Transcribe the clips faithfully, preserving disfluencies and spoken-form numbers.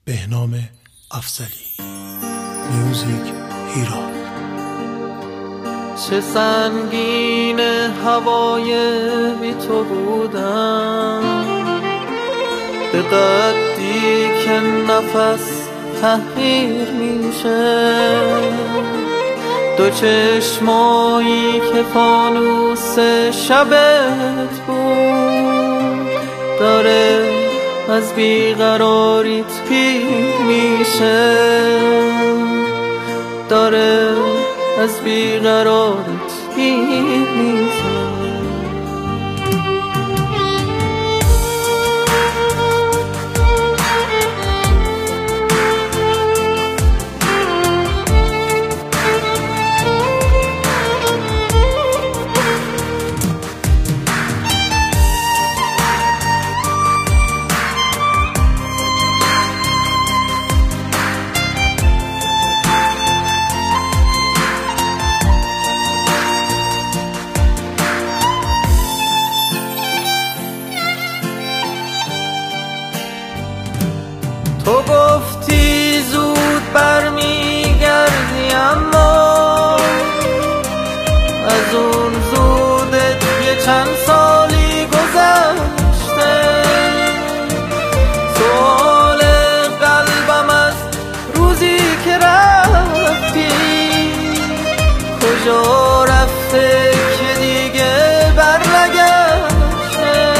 بهنام افضلی. میوزیک هیراد. چه سنگین هوای بی تو بودم، به قدری که نفس تحقیر میشه. دو چشمایی که فانوس شبت بود، داره از بیقراریت پیر میشه، داره از بیقراریت پیر میشه. تو گفتی زود برمیگردی، اما از اون زودت یه چند سالی گذشته. سوال قلبم از روزی که رفتی، کجا رفته که دیگه برنگشته،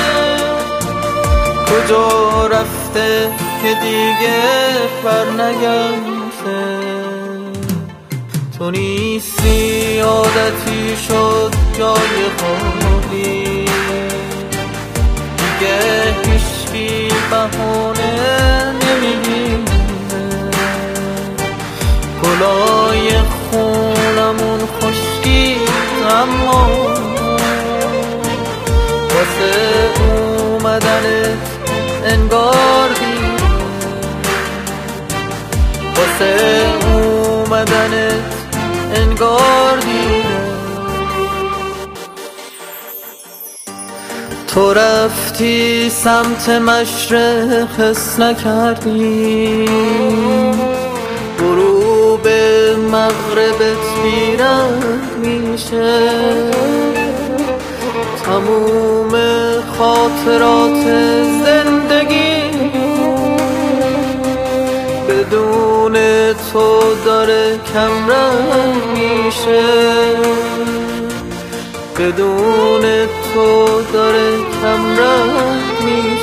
کجا رفته که دیگه برنگشته. تو نیستی، عادتی شد جای خالی، دیگه هیچکی بهانه نمیگیره. گلای خونمون خشکی، اما واسه اومدنت انگار دیره، واسه اومدنت انگار دیره. تو رفتی سمت مشرق، حس نکردی غروب مغربت بیرنگ میشه. تموم خاطرات زندگی بدون تو داره کمرنگ میشه، بدون تو داره کمرنگ میشه.